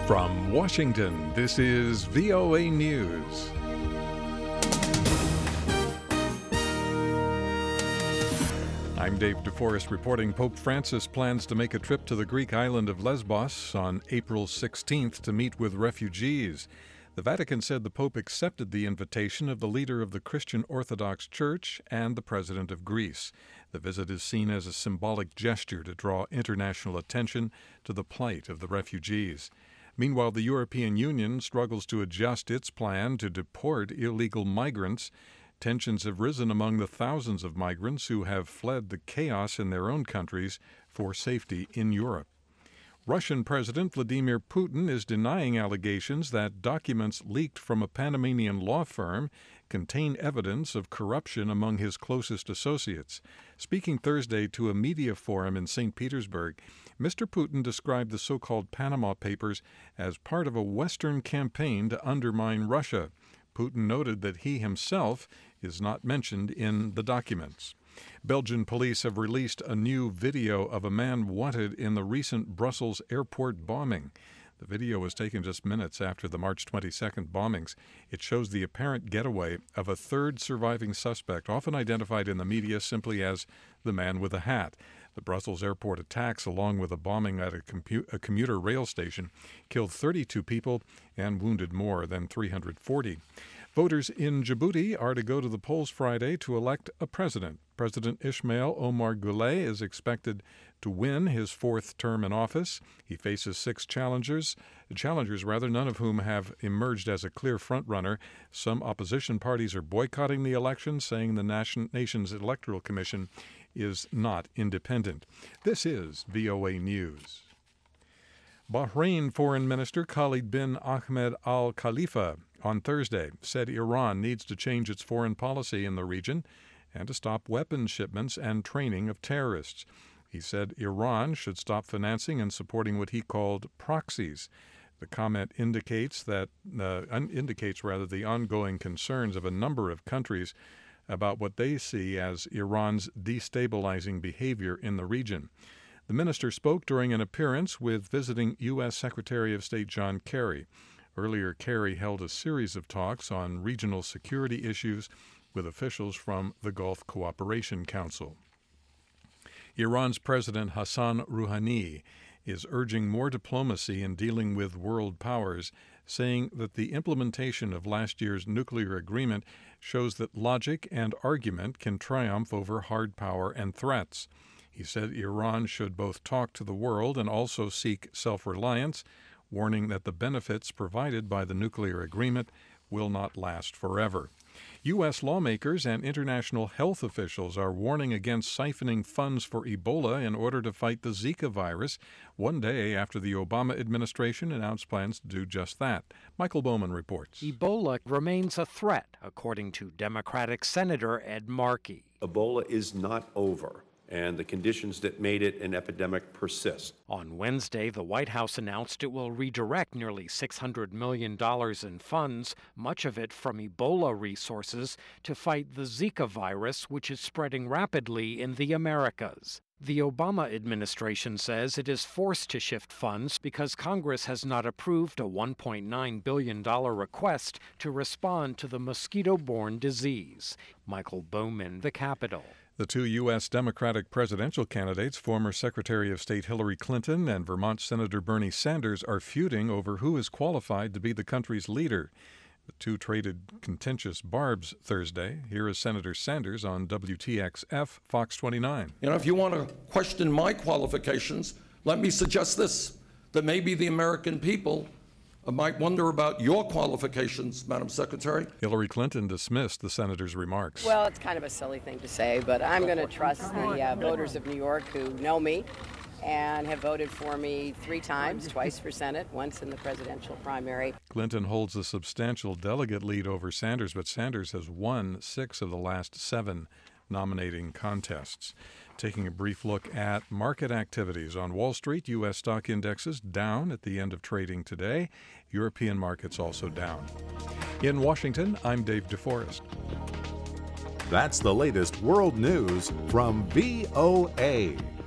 From Washington, this is VOA News. I'm Dave DeForest reporting Pope Francis plans to make a trip to the Greek island of Lesbos on April 16th to meet with refugees. The Vatican said the Pope accepted the invitation of the leader of the Christian Orthodox Church and the President of Greece. The visit is seen as a symbolic gesture to draw international attention to the plight of the refugees. Meanwhile, the European Union struggles to adjust its plan to deport illegal migrants. Tensions have risen among the thousands of migrants who have fled the chaos in their own countries for safety in Europe. Russian President Vladimir Putin is denying allegations that documents leaked from a Panamanian law firm contain evidence of corruption among his closest associates. Speaking Thursday to a media forum in St. Petersburg, Mr. Putin described the so-called Panama Papers as part of a Western campaign to undermine Russia. Putin noted that he himself is not mentioned in the documents. Belgian police have released a new video of a man wanted in the recent Brussels airport bombing. The video was taken just minutes after the March 22nd bombings. It shows the apparent getaway of a third surviving suspect, often identified in the media simply as the man with a hat. The Brussels airport attacks, along with a bombing at a commuter rail station, killed 32 people and wounded more than 340. Voters in Djibouti are to go to the polls Friday to elect a president. President Ismail Omar Guelleh is expected to win his fourth term in office. He faces six challengers, none of whom have emerged as a clear frontrunner. Some opposition parties are boycotting the election, saying the nation's electoral commission is not independent. This is VOA News. Bahrain Foreign Minister Khalid bin Ahmed Al Khalifa on Thursday said Iran needs to change its foreign policy in the region and to stop weapons shipments and training of terrorists. He said Iran should stop financing and supporting what he called proxies. The comment indicates the ongoing concerns of a number of countries about what they see as Iran's destabilizing behavior in the region. The minister spoke during an appearance with visiting U.S. Secretary of State John Kerry. Earlier, Kerry held a series of talks on regional security issues with officials from the Gulf Cooperation Council. Iran's President Hassan Rouhani is urging more diplomacy in dealing with world powers, saying that the implementation of last year's nuclear agreement shows that logic and argument can triumph over hard power and threats. He said Iran should both talk to the world and also seek self-reliance, warning that the benefits provided by the nuclear agreement will not last forever. U.S. lawmakers and international health officials are warning against siphoning funds for Ebola in order to fight the Zika virus, one day after the Obama administration announced plans to do just that. Michael Bowman reports. Ebola remains a threat, according to Democratic Senator Ed Markey. Ebola is not over, and the conditions that made it an epidemic persist. On Wednesday, the White House announced it will redirect nearly $600 million in funds, much of it from Ebola resources, to fight the Zika virus, which is spreading rapidly in the Americas. The Obama administration says it is forced to shift funds because Congress has not approved a $1.9 billion request to respond to the mosquito-borne disease. Michael Bowman, The Capitol. The two U.S. Democratic presidential candidates, former Secretary of State Hillary Clinton and Vermont Senator Bernie Sanders, are feuding over who is qualified to be the country's leader. The two traded contentious barbs Thursday. Here is Senator Sanders on WTXF Fox 29. If you want to question my qualifications, let me suggest this, that maybe the American people might wonder about your qualifications, Madam Secretary. Hillary Clinton dismissed the senator's remarks. Well, it's kind of a silly thing to say, but I'm going to trust the voters of New York who know me and have voted for me 3 times, twice for Senate, once in the presidential primary. Clinton holds a substantial delegate lead over Sanders, but Sanders has won 6 of the last 7 nominating contests. Taking a brief look at market activities on Wall Street, U.S. stock indexes down at the end of trading today. European markets also down. In Washington, I'm Dave DeForest. That's the latest world news from VOA.